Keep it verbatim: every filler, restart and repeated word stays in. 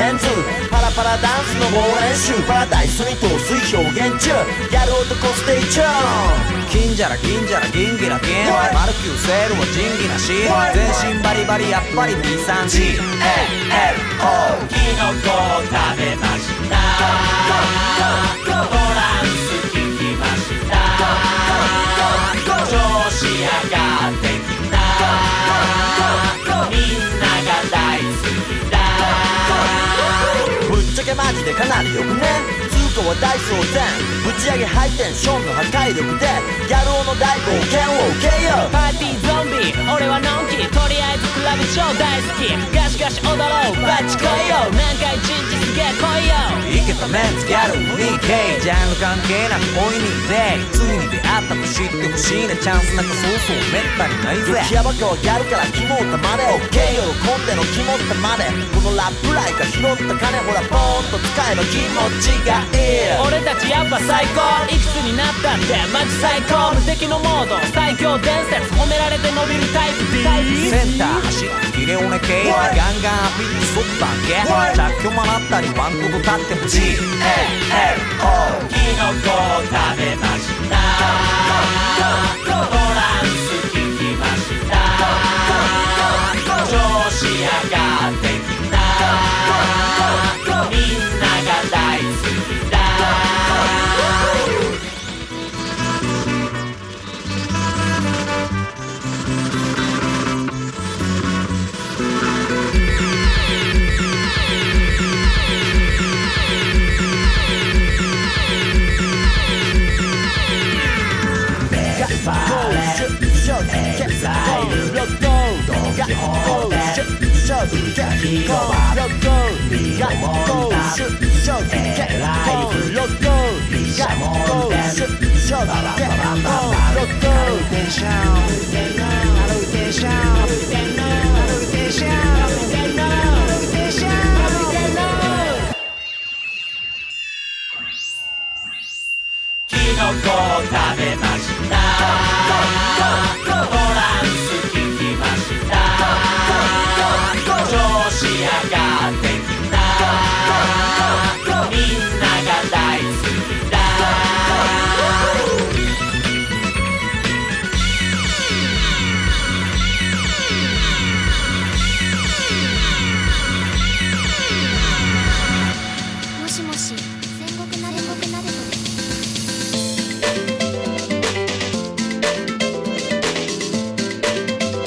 メンズパラパラダンスの猛練習パラダイスに陶水表現中やる男ステイチューン金じゃら銀じゃら銀ギラ銀マルキューセールは仁義なし全身バリバリやっぱり ビースリージーエーエルオーキノコを食べましたトランス聞きました調子上がってきたみんなが大好きだぶっちゃけマジでかなりよくね通貨は大騒然ぶち上げハイテンションの破壊力でギャル男の大冒険を受けようパーティーゾンビ俺はのんきとりあえずクラブ超大好きガシガシ踊ろうバッチ来いよ何回一日すげえ来いよイケたメンツギャル にケー ジャンル関係なく追いにデイついに出会ったと知ってほしいねチャンスなんかそうそうめったにないぜ激ヤバかはギャルからキモったまで OK 喜んでのキモったまでこのラップライカ拾った金ほらポーンと使えば気持ちがいい俺たちやっぱ最高いくつになったってマジ最高無敵のモード最強伝説褒められて伸びるタイプ D センター走ってキレオネ系ガンガンアピッチ即バンケ着去もらったりワンコと立っても ジーエーエルオーキノコを食べました